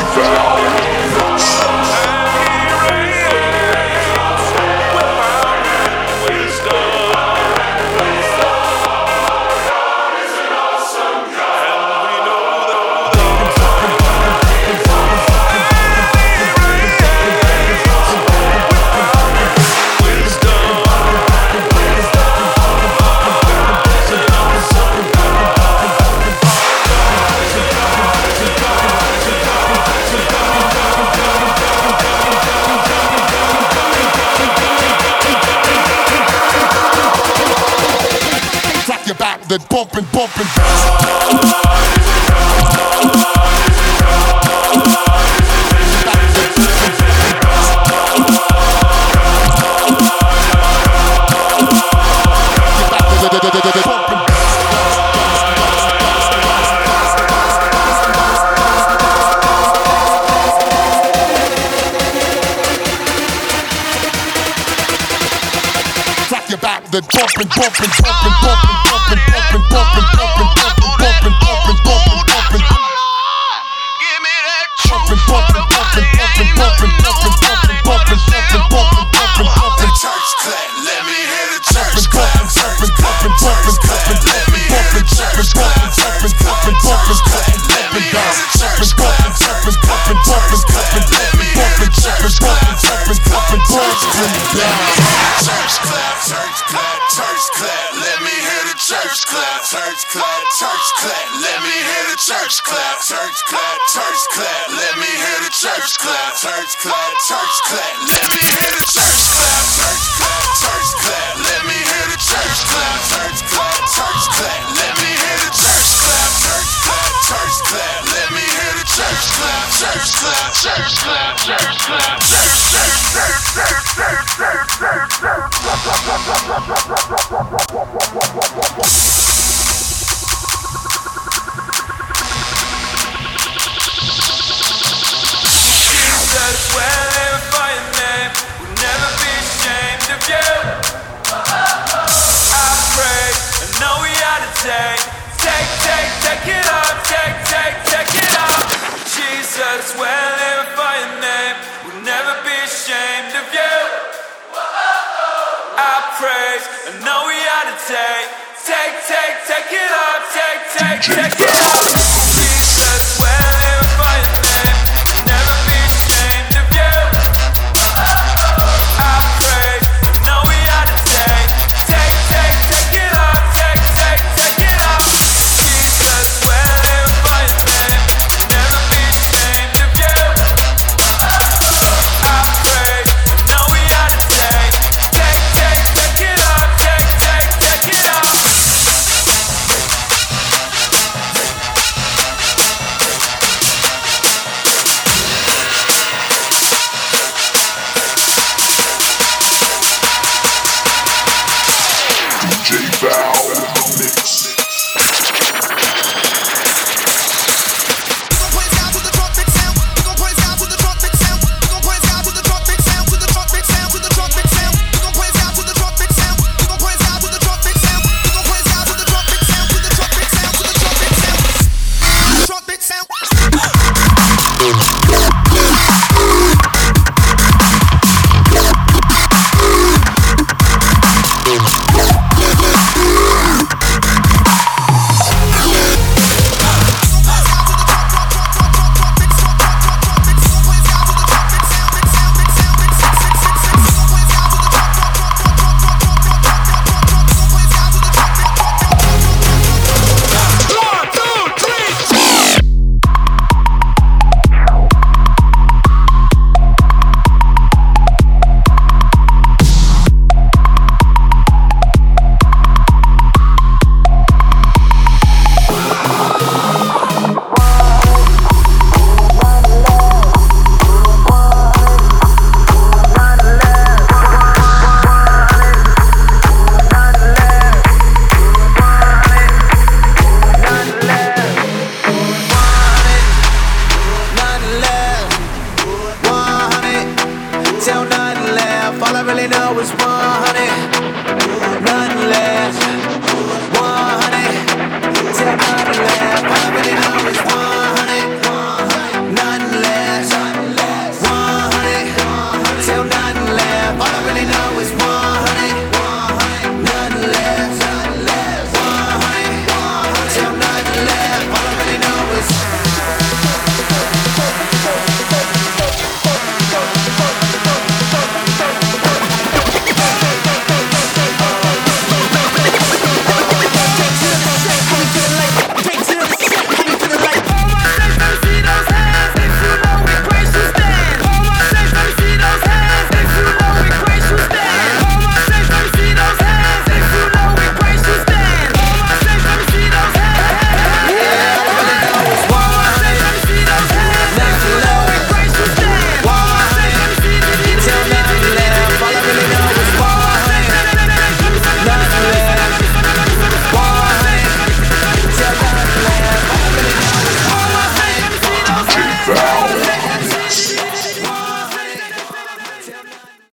Then bumping. Rock your back, then bumping. Church clap, let me hear the church clap. Church clap, let me hear the church clap. Church clap, let me hear the church clap. Let me hear the church clap. Church clap, let me hear the church clap. Church clap, let me hear the church clap. Church clap, let me hear the church clap. Church clap, let me hear the church clap. Church clap, let me hear the church clap. Church clap, let me hear the church clap. Church clap, let me hear the church clap. Church clap, let me hear the church clap. Church clap, church clap, church clap, Jesus, well, live for your name. We'll never be ashamed of you. I pray, I know we ought to take it up, take it up. Jesus, well, live for your name. We'll never be ashamed of you. I praise, I know we ought to take it up, take it up.